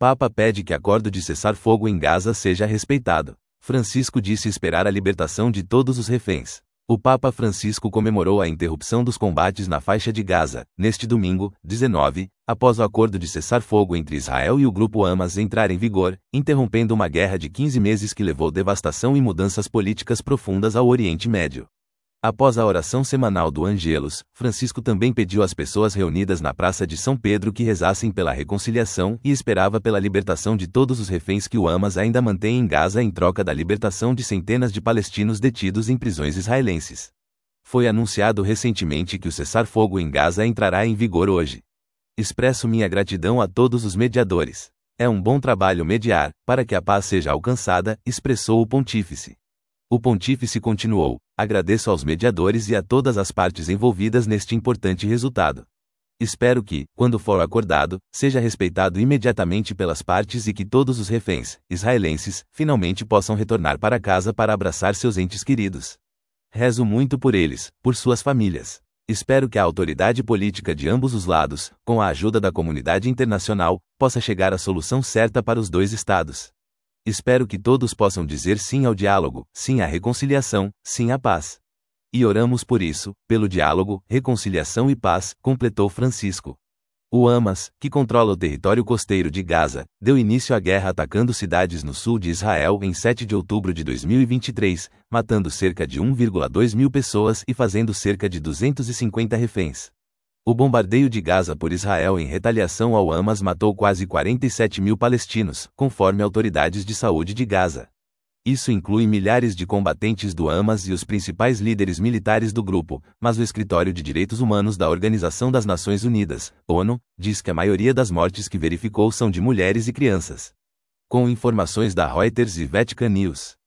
Papa pede que acordo de cessar-fogo em Gaza seja respeitado. Francisco disse esperar a libertação de todos os reféns. O Papa Francisco comemorou a interrupção dos combates na faixa de Gaza, neste domingo, 19, após o acordo de cessar-fogo entre Israel e o grupo Hamas entrar em vigor, interrompendo uma guerra de 15 meses que levou devastação e mudanças políticas profundas ao Oriente Médio. Após a oração semanal do Angelus, Francisco também pediu às pessoas reunidas na Praça de São Pedro que rezassem pela reconciliação e esperava pela libertação de todos os reféns que o Hamas ainda mantém em Gaza em troca da libertação de centenas de palestinos detidos em prisões israelenses. Foi anunciado recentemente que o cessar-fogo em Gaza entrará em vigor hoje. Expresso minha gratidão a todos os mediadores. É um bom trabalho mediar, para que a paz seja alcançada, expressou o pontífice. O pontífice continuou: agradeço aos mediadores e a todas as partes envolvidas neste importante resultado. Espero que, quando for acordado, seja respeitado imediatamente pelas partes e que todos os reféns israelenses finalmente possam retornar para casa para abraçar seus entes queridos. Rezo muito por eles, por suas famílias. Espero que a autoridade política de ambos os lados, com a ajuda da comunidade internacional, possa chegar à solução certa para os dois estados. Espero que todos possam dizer sim ao diálogo, sim à reconciliação, sim à paz. E oramos por isso, pelo diálogo, reconciliação e paz, completou Francisco. O Hamas, que controla o território costeiro de Gaza, deu início à guerra atacando cidades no sul de Israel em 7 de outubro de 2023, matando cerca de 1,2 mil pessoas e fazendo cerca de 250 reféns. O bombardeio de Gaza por Israel em retaliação ao Hamas matou quase 47 mil palestinos, conforme autoridades de saúde de Gaza. Isso inclui milhares de combatentes do Hamas e os principais líderes militares do grupo, mas o Escritório de Direitos Humanos da Organização das Nações Unidas, ONU, diz que a maioria das mortes que verificou são de mulheres e crianças. Com informações da Reuters e Vatican News.